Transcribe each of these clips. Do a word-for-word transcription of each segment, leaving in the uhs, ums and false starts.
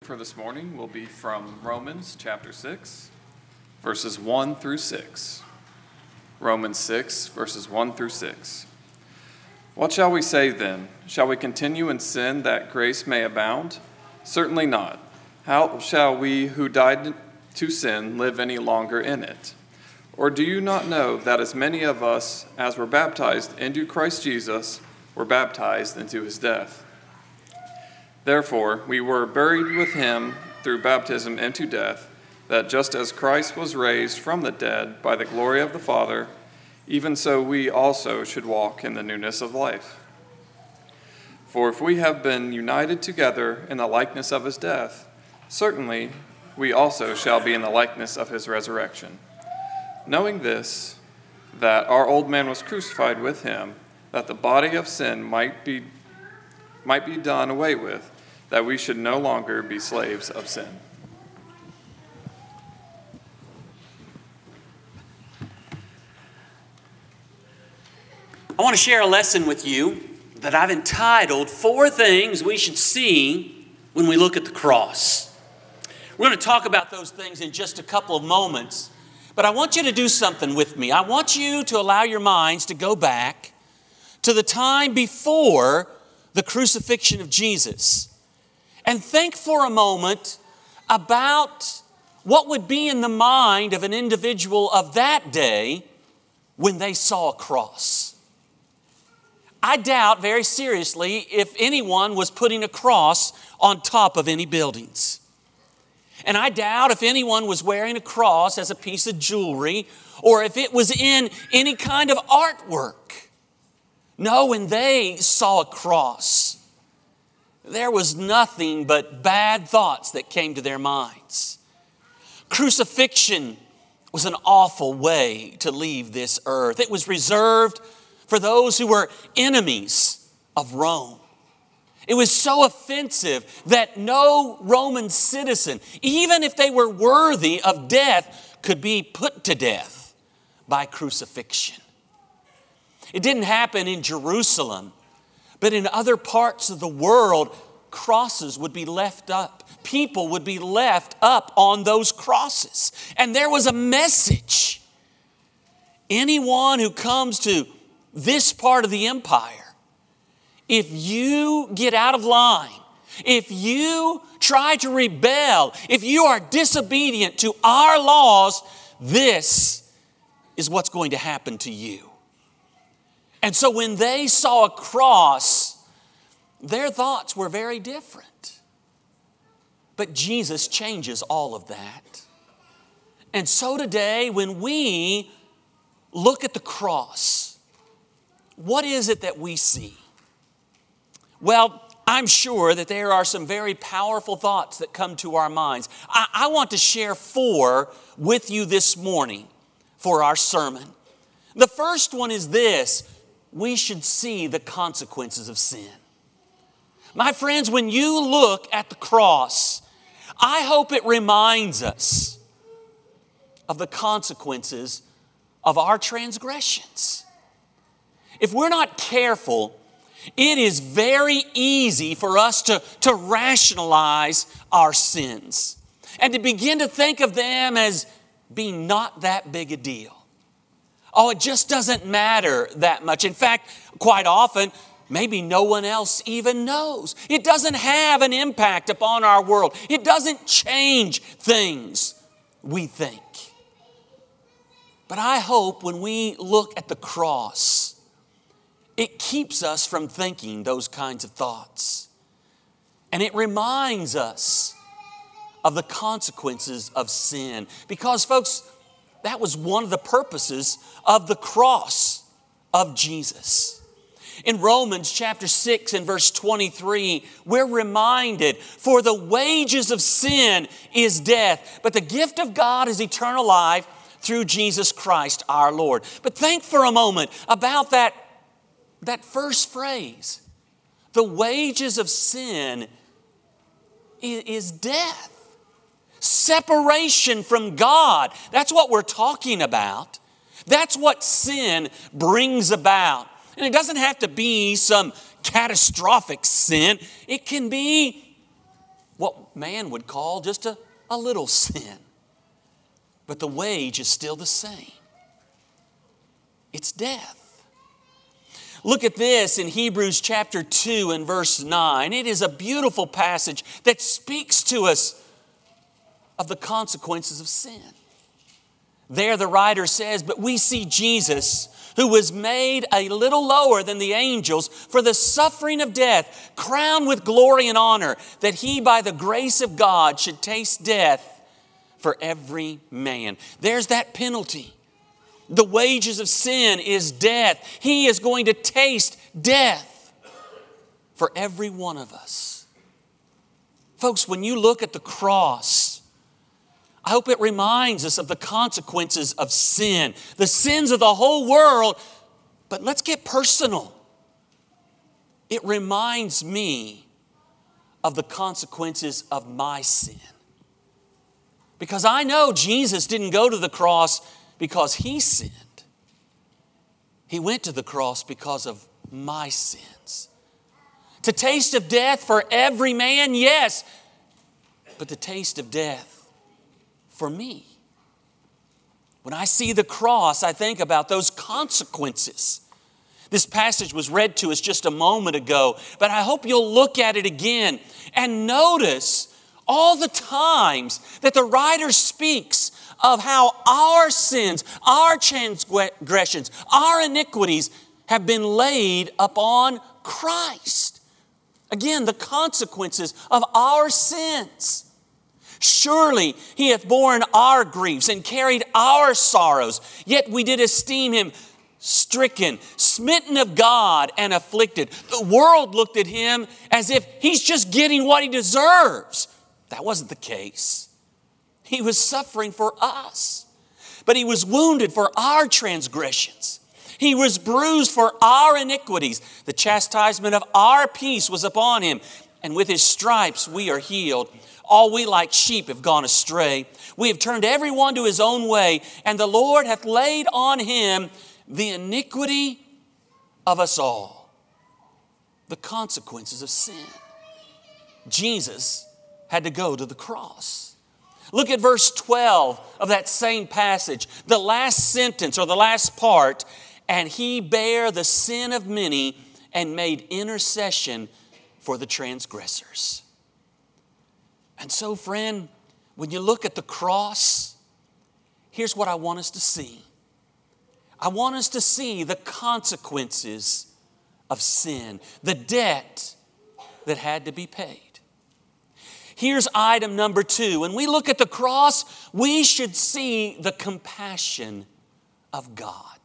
for this morning will be from Romans chapter six, verses one through six. Romans six, verses one through six. What shall we say then? Shall we continue in sin that grace may abound? Certainly not. How shall we who died to sin live any longer in it? Or do you not know that as many of us as were baptized into Christ Jesus were baptized into his death? Therefore, we were buried with him through baptism into death, that just as Christ was raised from the dead by the glory of the Father, even so we also should walk in the newness of life. For if we have been united together in the likeness of his death, certainly we also shall be in the likeness of his resurrection. Knowing this, that our old man was crucified with him, that the body of sin might be might be done away with, that we should no longer be slaves of sin. I want to share a lesson with you that I've entitled, Four Things We Should See When We Look at the Cross. We're going to talk about those things in just a couple of moments, but I want you to do something with me. I want you to allow your minds to go back to the time before the crucifixion of Jesus, and think for a moment about what would be in the mind of an individual of that day when they saw a cross. I doubt very seriously if anyone was putting a cross on top of any buildings. And I doubt if anyone was wearing a cross as a piece of jewelry or if it was in any kind of artwork. No, when they saw a cross, there was nothing but bad thoughts that came to their minds. Crucifixion was an awful way to leave this earth. It was reserved for those who were enemies of Rome. It was so offensive that no Roman citizen, even if they were worthy of death, could be put to death by crucifixion. It didn't happen in Jerusalem, but in other parts of the world, crosses would be left up. People would be left up on those crosses. And there was a message. Anyone who comes to this part of the empire, if you get out of line, if you try to rebel, if you are disobedient to our laws, this is what's going to happen to you. And so when they saw a cross, their thoughts were very different. But Jesus changes all of that. And so today, when we look at the cross, what is it that we see? Well, I'm sure that there are some very powerful thoughts that come to our minds. I, I want to share four with you this morning for our sermon. The first one is this: we should see the consequences of sin. My friends, when you look at the cross, I hope it reminds us of the consequences of our transgressions. If we're not careful, it is very easy for us to, to rationalize our sins and to begin to think of them as being not that big a deal. Oh, it just doesn't matter that much. In fact, quite often, maybe no one else even knows. It doesn't have an impact upon our world. It doesn't change things, we think. But I hope when we look at the cross, it keeps us from thinking those kinds of thoughts. And it reminds us of the consequences of sin. Because, folks, that was one of the purposes of the cross of Jesus. In Romans chapter six and verse twenty-three, we're reminded, for the wages of sin is death, but the gift of God is eternal life through Jesus Christ our Lord. But think for a moment about that, that first phrase. The wages of sin is, is death. Separation from God. That's what we're talking about. That's what sin brings about. And it doesn't have to be some catastrophic sin. It can be what man would call just a, a little sin. But the wage is still the same. It's death. Look at this in Hebrews chapter two and verse nine. It is a beautiful passage that speaks to us of the consequences of sin. There the writer says, "But we see Jesus, who was made a little lower than the angels for the suffering of death, crowned with glory and honor, that he by the grace of God should taste death for every man." There's that penalty. The wages of sin is death. He is going to taste death for every one of us. Folks, when you look at the cross, I hope it reminds us of the consequences of sin, the sins of the whole world. But let's get personal. It reminds me of the consequences of my sin. Because I know Jesus didn't go to the cross because he sinned. He went to the cross because of my sins. To taste of death for every man, yes, but the taste of death for me. When I see the cross, I think about those consequences. This passage was read to us just a moment ago, but I hope you'll look at it again and notice all the times that the writer speaks of how our sins, our transgressions, our iniquities have been laid upon Christ. Again, the consequences of our sins. Surely he hath borne our griefs and carried our sorrows, yet we did esteem him stricken, smitten of God, and afflicted. The world looked at him as if he's just getting what he deserves. That wasn't the case. He was suffering for us, but he was wounded for our transgressions. He was bruised for our iniquities. The chastisement of our peace was upon him, and with his stripes we are healed. All we like sheep have gone astray. We have turned every one to his own way, and the Lord hath laid on him the iniquity of us all. The consequences of sin. Jesus had to go to the cross. Look at verse twelve of that same passage. The last sentence or the last part. "And he bare the sin of many and made intercession for the transgressors." And so, friend, when you look at the cross, here's what I want us to see. I want us to see the consequences of sin, the debt that had to be paid. Here's item number two. When we look at the cross, we should see the compassion of God.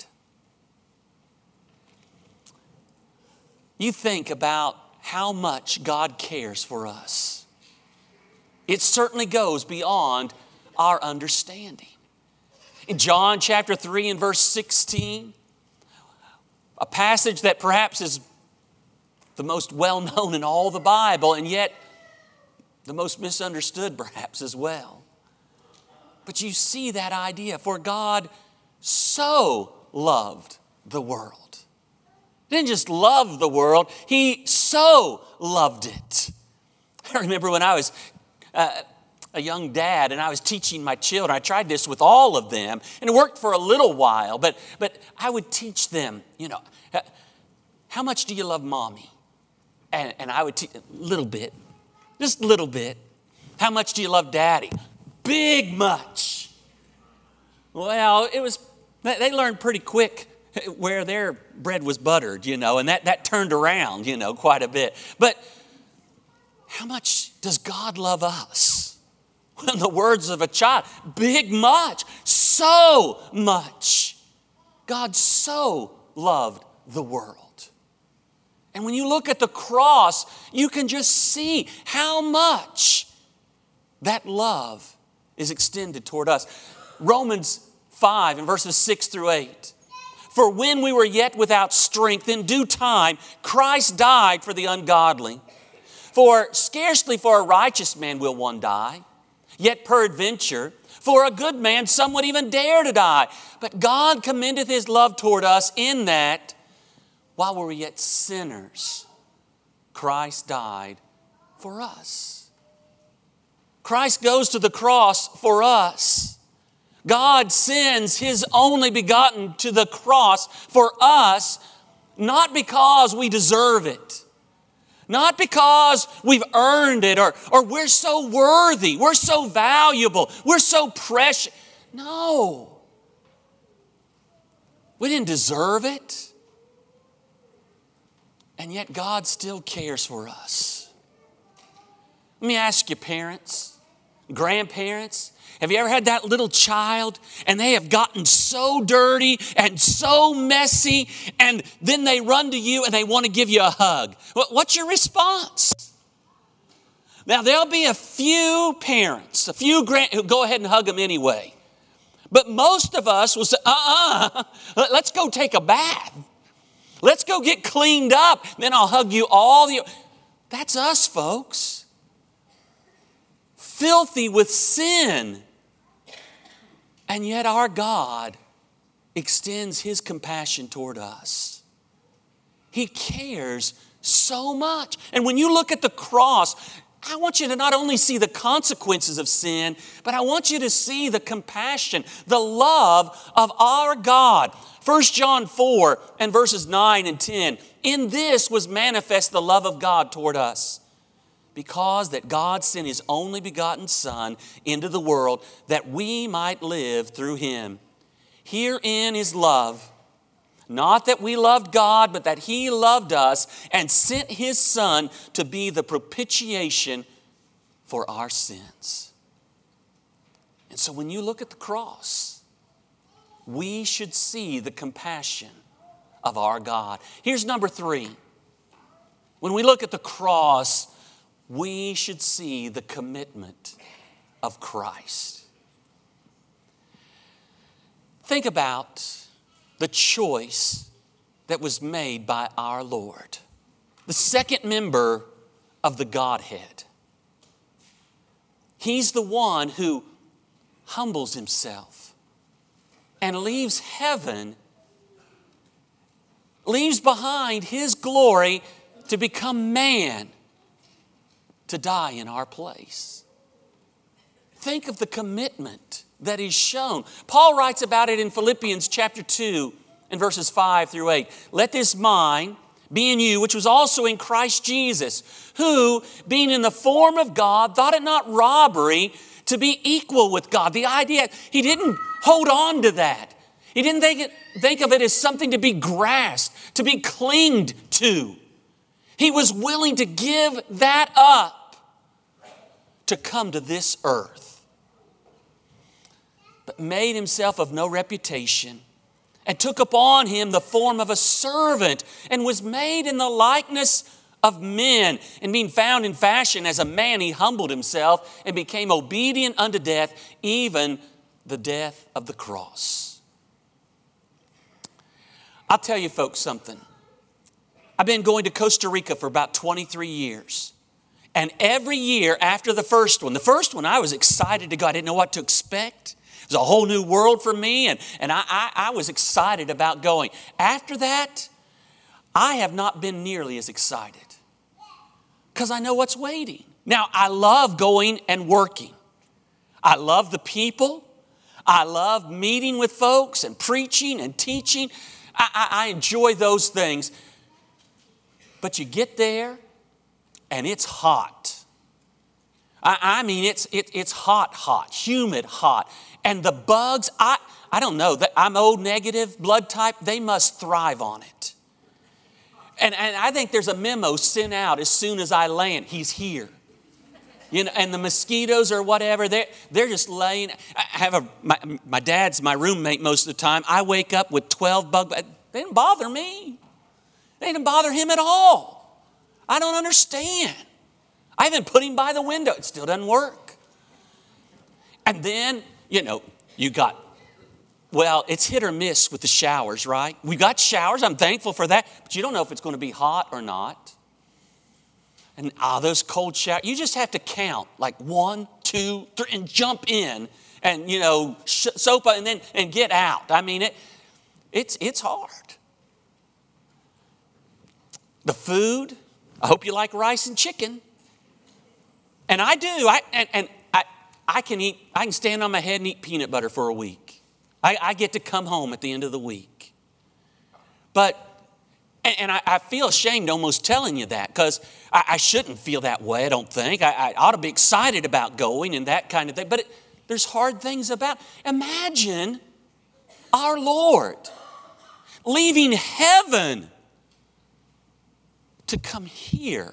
You think about how much God cares for us. It certainly goes beyond our understanding. In John chapter three and verse sixteen, a passage that perhaps is the most well-known in all the Bible, and yet the most misunderstood perhaps as well. But you see that idea, for God so loved the world. He didn't just love the world, he so loved it. I remember when I was uh, a young dad and I was teaching my children. I tried this with all of them, and it worked for a little while, but, but I would teach them, you know, how much do you love mommy? And, and I would teach a little bit. Just a little bit. How much do you love daddy? Big much. Well, it was, they learned pretty quick where their bread was buttered, you know, and that, that turned around, you know, quite a bit. But how much does God love us? Well, in the words of a child, big much, so much. God so loved the world. And when you look at the cross, you can just see how much that love is extended toward us. Romans five and verses six through eight. "For when we were yet without strength, in due time, Christ died for the ungodly. For scarcely for a righteous man will one die, yet peradventure, for a good man some would even dare to die. But God commendeth his love toward us in that, while we were yet sinners, Christ died for us." Christ goes to the cross for us. God sends His only begotten to the cross for us, not because we deserve it, not because we've earned it or, or we're so worthy, we're so valuable, we're so precious. No. We didn't deserve it. And yet God still cares for us. Let me ask you, parents, grandparents, have you ever had that little child and they have gotten so dirty and so messy and then they run to you and they want to give you a hug? What's your response? Now, there'll be a few parents, a few grand who go ahead and hug them anyway. But most of us will say, uh-uh, let's go take a bath. Let's go get cleaned up. Then I'll hug you all the... That's us, folks. Filthy with sin. And yet our God extends His compassion toward us. He cares so much. And when you look at the cross, I want you to not only see the consequences of sin, but I want you to see the compassion, the love of our God. First John four and verses nine and ten. In this was manifest the love of God toward us, because that God sent His only begotten Son into the world that we might live through Him. Herein is love, not that we loved God, but that He loved us and sent His Son to be the propitiation for our sins. And so when you look at the cross, we should see the compassion of our God. Here's number three. When we look at the cross, we should see the commitment of Christ. Think about the choice that was made by our Lord, the second member of the Godhead. He's the one who humbles Himself and leaves heaven, leaves behind His glory to become man, to die in our place. Think of the commitment that is shown. Paul writes about it in Philippians chapter two and verses five through eight. Let this mind be in you, which was also in Christ Jesus, who, being in the form of God, thought it not robbery to be equal with God. The idea, He didn't hold on to that. He didn't think, it, think of it as something to be grasped, to be clinged to. He was willing to give that up to come to this earth, but made Himself of no reputation and took upon Him the form of a servant and was made in the likeness of men. And being found in fashion as a man, He humbled Himself and became obedient unto death, even the death of the cross. I'll tell you folks something. I've been going to Costa Rica for about twenty-three years. And every year after the first one, the first one I was excited to go. I didn't know what to expect. It was a whole new world for me, and, and I, I, I was excited about going. After that, I have not been nearly as excited because I know what's waiting. Now, I love going and working. I love the people. I love meeting with folks and preaching and teaching. I, I, I enjoy those things. But you get there, and it's hot. I, I mean, it's it, it's hot, hot, humid, hot. And the bugs, I, I don't know, I'm O negative blood type, they must thrive on it. And, and I think there's a memo sent out as soon as I land, he's here. You know, and the mosquitoes or whatever, they're, they're just laying. I have a, my, my dad's my roommate most of the time. I wake up with twelve bug bites. They didn't bother me. They didn't bother him at all. I don't understand. I even put him by the window. It still doesn't work. And then, you know, you got, well, it's hit or miss with the showers, right? We got showers. I'm thankful for that. But you don't know if it's going to be hot or not. And ah, those cold showers, you just have to count like one, two, three, and jump in and, you know, sh- soap and then and get out. I mean, it, it's it's hard. The food, I hope you like rice and chicken. And I do. I and, and I, I can eat, I can stand on my head and eat peanut butter for a week. I, I get to come home at the end of the week. But, and, and I, I feel ashamed almost telling you that, because I, I shouldn't feel that way, I don't think. I, I ought to be excited about going and that kind of thing. But it, there's hard things about. Imagine our Lord leaving heaven to come here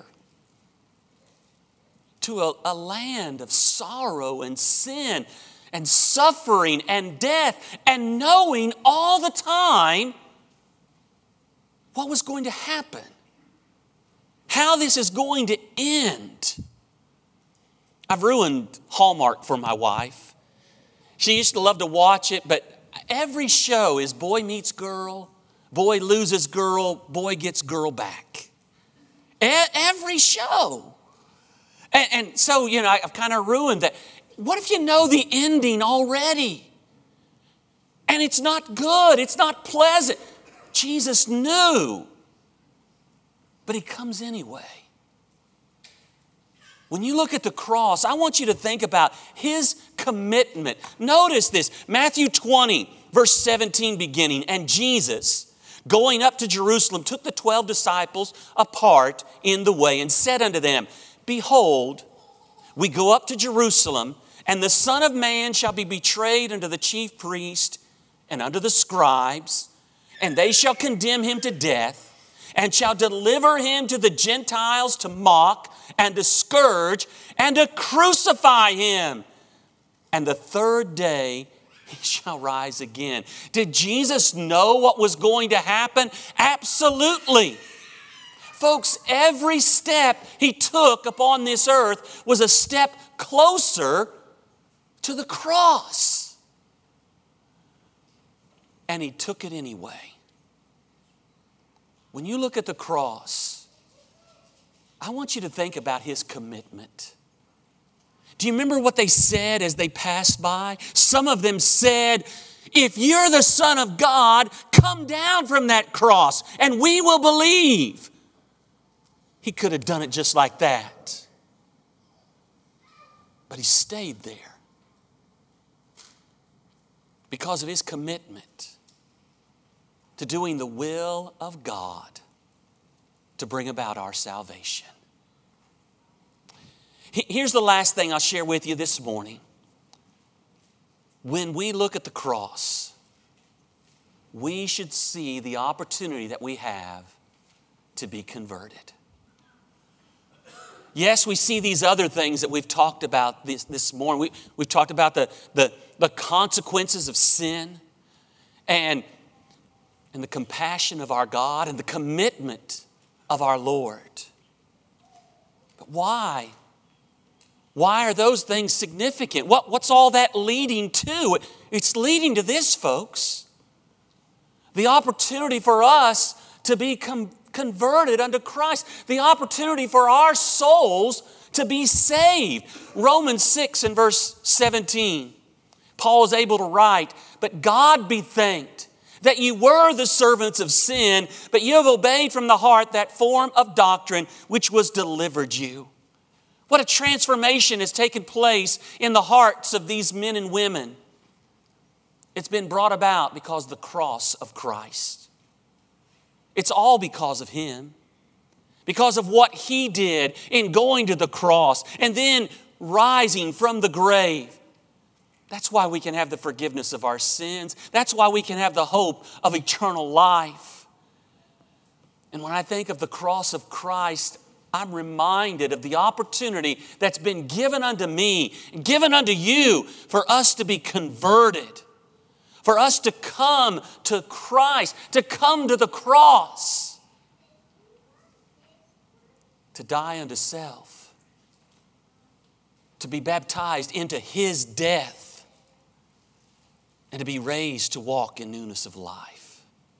to a, a land of sorrow and sin and suffering and death, and knowing all the time what was going to happen, how this is going to end. I've ruined Hallmark for my wife. She used to love to watch it, but every show is boy meets girl, boy loses girl, boy gets girl back. E- every show. And, and so, you know, I've kind of ruined that. What if you know the ending already? And it's not good. It's not pleasant. Jesus knew. But he comes anyway. When you look at the cross, I want you to think about his commitment. Notice this, Matthew twenty, verse seventeen beginning. And Jesus, going up to Jerusalem, took the twelve disciples apart in the way and said unto them, Behold, we go up to Jerusalem, and the Son of Man shall be betrayed unto the chief priest and unto the scribes, and they shall condemn him to death, and shall deliver him to the Gentiles to mock and to scourge and to crucify him. And the third day he shall rise again. Did Jesus know what was going to happen? Absolutely. Folks, every step he took upon this earth was a step closer to the cross. And he took it anyway. When you look at the cross, I want you to think about his commitment. Do you remember what they said as they passed by? Some of them said, if you're the Son of God, come down from that cross and we will believe. He could have done it just like that. But he stayed there because of his commitment to doing the will of God to bring about our salvation. Here's the last thing I'll share with you this morning. When we look at the cross, we should see the opportunity that we have to be converted. Yes, we see these other things that we've talked about this, this morning. We, we've talked about the, the, the consequences of sin and, and the compassion of our God and the commitment of our Lord. But why? Why are those things significant? What, what's all that leading to? It's leading to this, folks. The opportunity for us to be com- converted unto Christ. The opportunity for our souls to be saved. Romans six and verse seventeen. Paul is able to write, but God be thanked that you were the servants of sin, but you have obeyed from the heart that form of doctrine which was delivered you. What a transformation has taken place in the hearts of these men and women. It's been brought about because of the cross of Christ. It's all because of him, because of what he did in going to the cross and then rising from the grave. That's why we can have the forgiveness of our sins. That's why we can have the hope of eternal life. And when I think of the cross of Christ, I'm reminded of the opportunity that's been given unto me and given unto you for us to be converted. For us to come to Christ, to come to the cross, to die unto self, to be baptized into his death, and to be raised to walk in newness of life.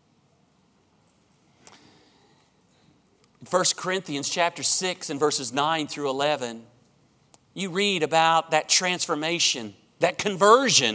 In First Corinthians chapter six and verses nine through eleven, you read about that transformation, that conversion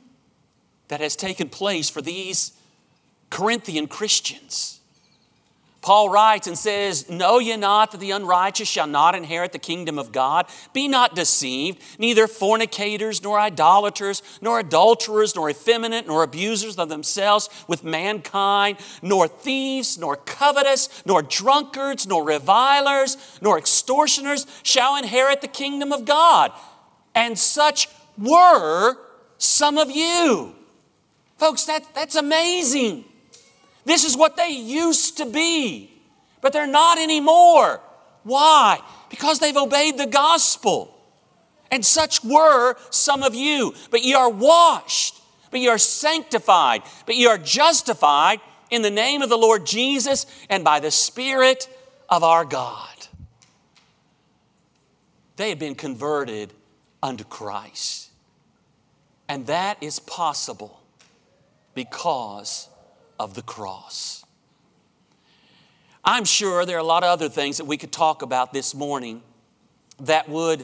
that has taken place for these Corinthian Christians. Paul writes and says, "Know ye not that the unrighteous shall not inherit the kingdom of God? Be not deceived, neither fornicators, nor idolaters, nor adulterers, nor effeminate, nor abusers of themselves with mankind, nor thieves, nor covetous, nor drunkards, nor revilers, nor extortioners shall inherit the kingdom of God. And such were some of you." Folks, that, that's amazing. This is what they used to be, but they're not anymore. Why? Because they've obeyed the gospel. And such were some of you. But ye are washed, but ye are sanctified, but ye are justified in the name of the Lord Jesus and by the Spirit of our God. They had been converted unto Christ. And that is possible because of the cross. I'm sure there are a lot of other things that we could talk about this morning that would,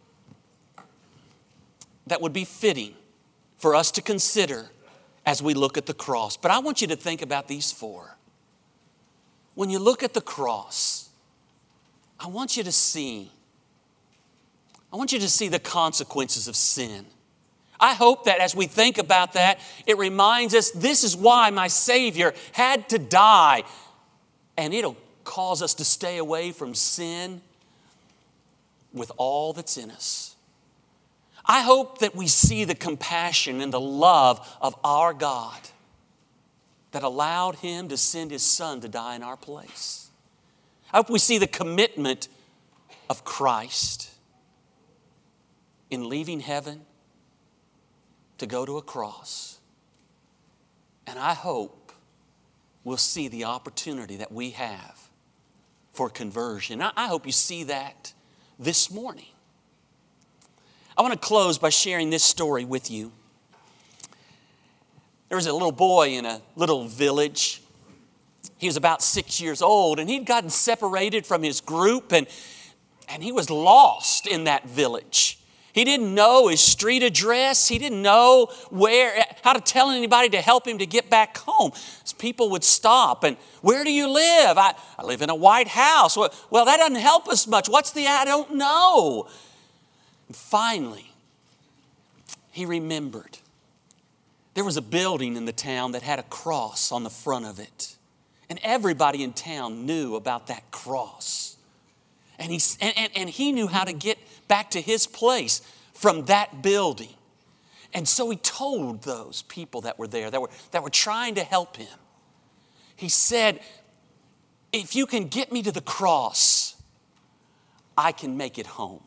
that would be fitting for us to consider as we look at the cross. But I want you to think about these four. When you look at the cross, I want you to see, I want you to see the consequences of sin. I hope that as we think about that, it reminds us this is why my Savior had to die. And it'll cause us to stay away from sin with all that's in us. I hope that we see the compassion and the love of our God that allowed Him to send His Son to die in our place. I hope we see the commitment of Christ in leaving heaven to go to a cross. And I hope we'll see the opportunity that we have for conversion. I hope you see that this morning. I want to close by sharing this story with you. There was a little boy in a little village. He was about six years old, and he'd gotten separated from his group, and, and he was lost in that village. He didn't know his street address. He didn't know where, how to tell anybody to help him to get back home. People would stop and, "Where do you live?" I, I live in a white house. Well, well, that doesn't help us much. What's the, I don't know. And finally, he remembered. There was a building in the town that had a cross on the front of it. And everybody in town knew about that cross. And he, and, and, and he knew how to get back to his place from that building. And so he told those people that were there, that were, that were trying to help him. He said, "If you can get me to the cross, I can make it home."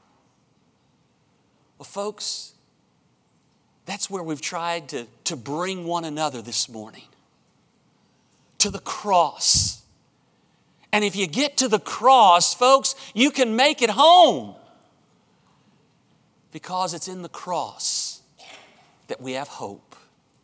Well, folks, that's where we've tried to, to bring one another this morning. To the cross. And if you get to the cross, folks, you can make it home. Because it's in the cross that we have hope.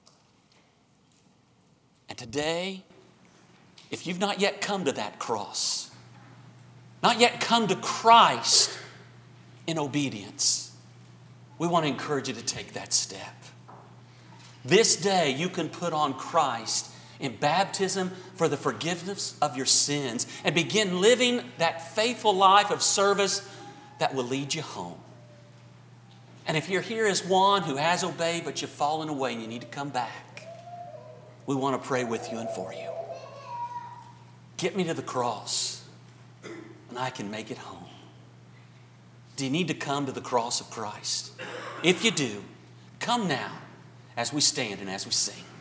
And today, if you've not yet come to that cross, not yet come to Christ in obedience, we want to encourage you to take that step. This day, you can put on Christ in baptism for the forgiveness of your sins and begin living that faithful life of service that will lead you home. And if you're here as one who has obeyed but you've fallen away and you need to come back, we want to pray with you and for you. Get me to the cross and I can make it home. Do you need to come to the cross of Christ? If you do, come now as we stand and as we sing.